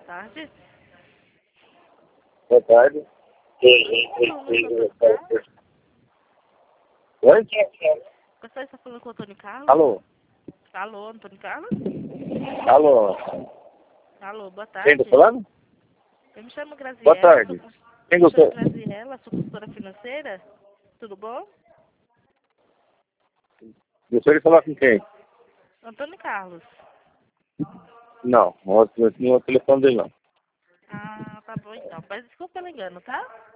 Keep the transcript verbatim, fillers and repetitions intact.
tarde. Boa tarde. Oi? Você está falando com o Antônio Carlos? Alô? Alô, Antônio Carlos? Alô? Alô, boa Quem tarde. está falando? Eu me chamo Graziela. Boa tarde. Sou, Quem me chamo gostou? Graziela, sou consultora financeira. Tudo bom? Gostaria de falar com quem? Antônio Carlos. Não, não é o telefone dele não. Ah, tá bom então. Mas desculpa pelo engano, tá?